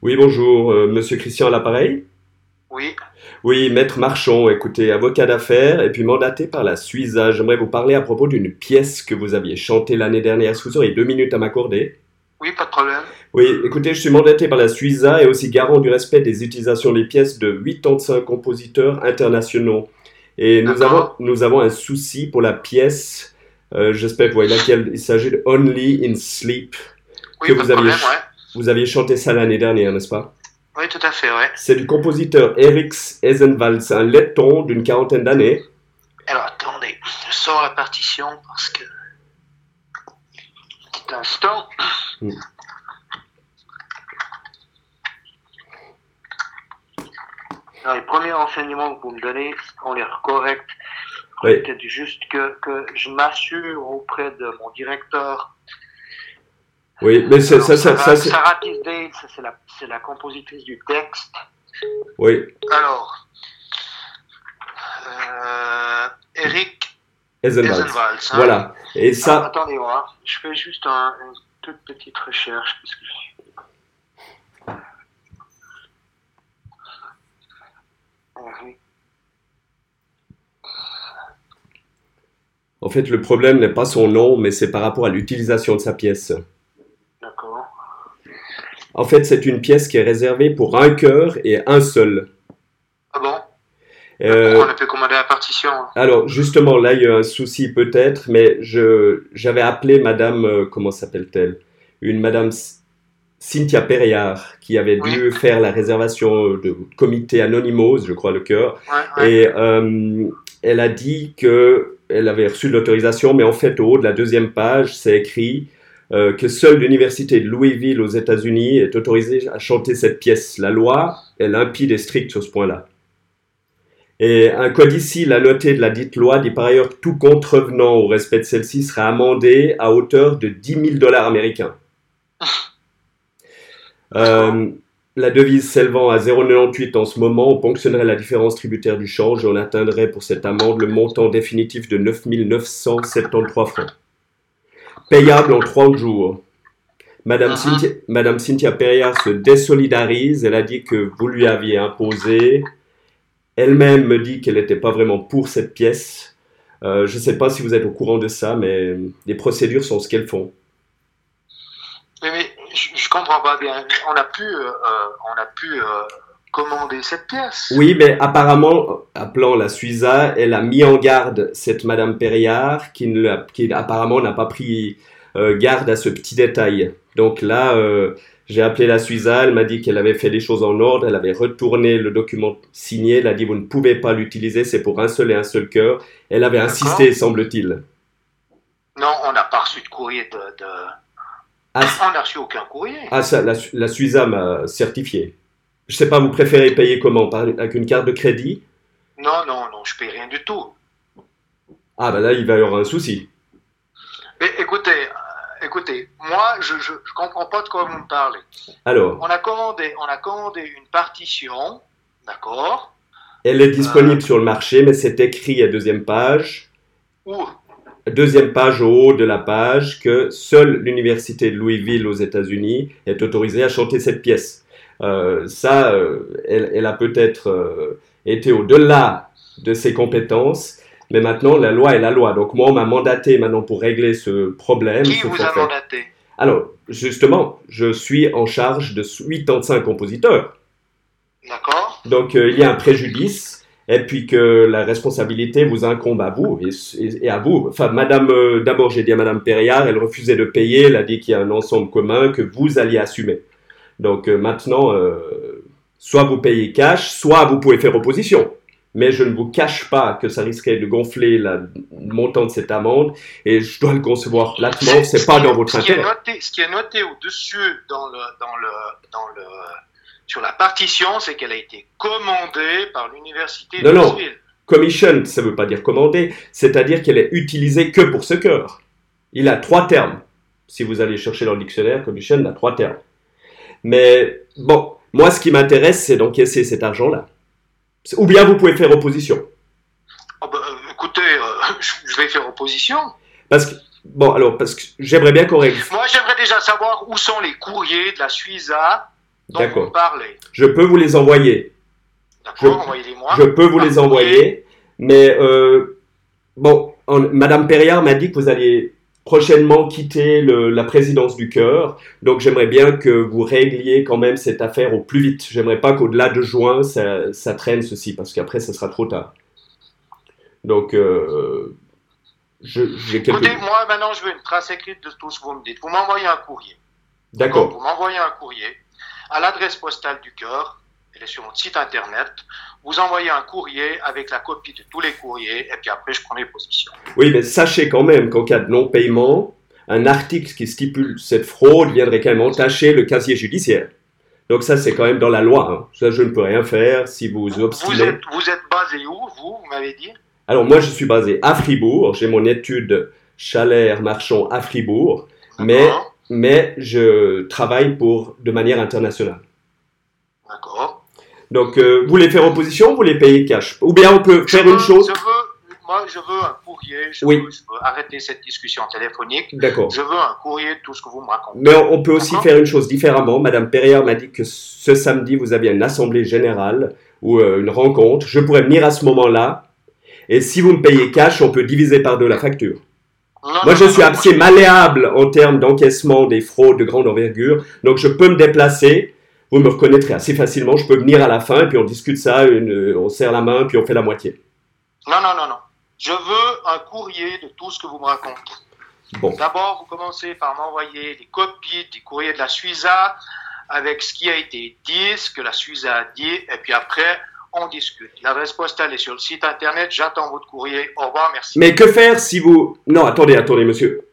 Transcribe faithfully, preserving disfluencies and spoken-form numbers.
Oui, bonjour, euh, monsieur Christian à l'appareil? Oui, Oui, maître Marchand, écoutez, avocat d'affaires et puis mandaté par la Suiza. J'aimerais vous parler à propos d'une pièce que vous aviez chantée l'année dernière. Est-ce que vous auriez deux minutes à m'accorder? oui, pas de problème. Oui, écoutez, je suis mandaté par la Suiza et aussi garant du respect des utilisations des pièces de quatre-vingt-quinze compositeurs internationaux. Et nous avons, D'accord. nous avons un souci pour la pièce, euh, j'espère que vous voyez laquelle il s'agit de Only in Sleep, que Oui, pas de vous aviez, problème, ch- ouais. vous aviez chanté ça l'année dernière, n'est-ce pas? Oui, tout à fait, ouais. C'est du compositeur Eriks Ezenvals, un letton d'une quarantaine d'années. Alors, attendez, je sors la partition parce que... Petit instant. Hmm. Alors, les premiers renseignements que vous me donnez ont l'air corrects. Oui, Peut-être juste que, que je m'assure auprès de mon directeur. oui, mais c'est- Alors, ça, ça, ça, Sarah, c'est... Sarah Tisdale, ça, c'est la, c'est la compositrice du texte. Oui, Alors, euh, Eric Ezenvals. Ezenvals, hein. Voilà. Et Alors, ça, attendez voir, je fais juste un- une toute petite recherche. Parce que... Eric, en fait, le problème n'est pas son nom, mais c'est par rapport à l'utilisation de sa pièce. d'accord. En fait, c'est une pièce qui est réservée pour un chœur et un seul. Ah bon? Mais pourquoi on Euh, a pu commander la partition? alors, justement, là, il y a un souci peut-être, mais je, j'avais appelé Madame, euh, comment s'appelle-t-elle? Une Madame C- Cynthia Perriard, qui avait Oui, dû faire la réservation de comité Anonymous, je crois, le chœur. ouais, ouais. Et euh, elle a dit que elle avait reçu de l'autorisation, mais en fait, au haut de la deuxième page, c'est écrit euh, que seule l'université de Louisville aux États-Unis est autorisée à chanter cette pièce. La loi est limpide et stricte sur ce point-là. Et un codicile annoté de la dite loi dit par ailleurs que tout contrevenant au respect de celle-ci sera amendé à hauteur de dix mille dollars américains. D'accord. Euh, la devise s'élevant à zéro virgule quatre-vingt-dix-huit en ce moment, on ponctionnerait la différence tributaire du change et on atteindrait pour cette amende le montant définitif de neuf mille neuf cent soixante-treize francs. Payable en trente jours. Madame Mhm. Cynthia, Madame Cynthia Perriard se désolidarise. Elle a dit que vous lui aviez imposé. Elle-même me dit qu'elle n'était pas vraiment pour cette pièce. Euh, je ne sais pas si vous êtes au courant de ça, mais les procédures sont ce qu'elles font. Mais, mais je, je comprends pas bien. On a pu, euh, euh, on a pu euh, commander cette pièce. Oui, mais apparemment, appelant la Suiza, elle a mis en garde cette Madame Perriard qui, ne l'a- qui apparemment n'a pas pris euh, garde à ce petit détail. Donc là, euh, j'ai appelé la Suiza, elle m'a dit qu'elle avait fait les choses en ordre, elle avait retourné le document signé, elle a dit vous ne pouvez pas l'utiliser, c'est pour un seul et un seul cœur. Elle avait D'accord. insisté, semble-t-il. Non, on n'a pas reçu de courrier de, de... Ah, On n'a reçu aucun courrier. ah, ça, la, la Suiza m'a certifié. Je sais pas, vous préférez payer comment? Par- avec une carte de crédit? Non, non, non, je paye rien du tout. Ah, ben là, il va y avoir un souci. Mais écoutez, euh, écoutez, moi, je, je, je comprends pas de quoi vous me parlez. Alors, On a commandé, on a commandé une partition, d'accord? elle est Euh, disponible sur le marché, mais c'est écrit à deuxième page, où? deuxième page au haut de la page, que seule l'université de Louisville aux États-Unis est autorisée à chanter cette pièce. Euh, ça, euh, elle, elle a peut-être euh, été au-delà de ses compétences, mais maintenant la loi est la loi. Donc moi, on m'a mandaté maintenant pour régler ce problème, Qui ce vous a forfait. mandaté? Alors, justement, je suis en charge de quatre-vingt-quinze compositeurs. D'accord? Donc, euh, il y a un préjudice, et puis que la responsabilité vous incombe à vous, et, et- et à vous. Enfin, Madame, euh, d'abord, j'ai dit à Madame Perriard, elle refusait de payer, elle a dit qu'il y a un ensemble commun que vous alliez assumer. Donc, euh, maintenant, euh, soit vous payez cash, soit vous pouvez faire opposition. Mais je ne vous cache pas que ça risquerait de gonfler la- le montant de cette amende, et je dois le concevoir platement, C'est c'est ce pas qui dans est, votre ce qui est intérêt. noté, ce qui est noté au-dessus dans le, dans le, dans le, sur la partition, c'est qu'elle a été commandée par l'université de Non, non, Louisville. commission, ça ne veut pas dire commander, c'est-à-dire qu'elle est utilisée que pour ce cœur. Il a trois termes. Si vous allez chercher dans le dictionnaire, commission a trois termes. Mais bon, moi, ce qui m'intéresse, c'est d'encaisser cet argent-là. Ou bien vous pouvez faire opposition. Oh ben, euh, écoutez, euh, je, je vais faire opposition. Parce que, bon, alors, parce que j'aimerais bien qu'on règle. Moi, j'aimerais déjà savoir où sont les courriers de la Suiza dont vous D'accord. me parlez. Je peux vous les envoyer. D'accord, Je- envoyez-les-moi. Je peux vous Par les courrier. envoyer, mais euh, bon, en- Madame Perriard m'a dit que vous alliez prochainement quitter le- la présidence du Cœur, donc j'aimerais bien que vous régliez quand même cette affaire au plus vite. J'aimerais pas qu'au-delà de juin, ça, ça traîne ceci, parce qu'après, ça sera trop tard. Donc, euh, je- j'ai quelques... Écoutez, moi maintenant je veux une trace écrite de tout ce que vous me dites. Vous m'envoyez un courrier. D'accord. Vous m'envoyez un courrier à l'adresse postale du Cœur, elle est sur mon site internet. Vous envoyez un courrier avec la copie de tous les courriers et puis après je prends les positions. Oui, mais sachez quand même qu'en cas de non-paiement, un article qui stipule cette fraude viendrait quand même entacher le casier judiciaire. Donc ça, c'est quand même dans la loi. Hein. Ça, je ne peux rien faire si vous Vous obstinez. êtes, vous êtes basé où, vous, vous m'avez dit? Alors moi, je suis basé à Fribourg. J'ai mon étude Chalère-Marchand à Fribourg, mais, D'accord. mais je travaille pour, de manière internationale. D'accord. Donc, euh, vous voulez faire opposition, vous voulez payer cash. Ou bien on peut Je faire veux, une chose. je veux, moi je veux un courrier, je, Oui. veux, je veux arrêter cette discussion téléphonique. D'accord. Je veux un courrier de tout ce que vous me racontez. Mais on on peut aussi D'accord. faire une chose différemment. Madame Perriard m'a dit que ce samedi, vous aviez une assemblée générale ou euh, une rencontre. Je pourrais venir à ce moment-là. Et si vous me payez cash, on peut diviser par deux la facture. Non, Moi, non, je non, suis non, assez malléable en termes d'encaissement des fraudes de grande envergure. Donc, je peux me déplacer. Vous me reconnaîtrez assez facilement. Je peux venir à la fin et puis on discute ça. Une, on serre la main puis on fait la moitié. Non, non, non, non. Je veux un courrier de tout ce que vous me racontez. Bon. D'abord, vous commencez par m'envoyer les copies des courriers de la Suiza avec ce qui a été dit, ce que la Suiza a dit, et puis après, on discute. L'adresse postale est sur le site internet, j'attends votre courrier. Au revoir, merci. Mais que faire si vous... Non, attendez, attendez, monsieur.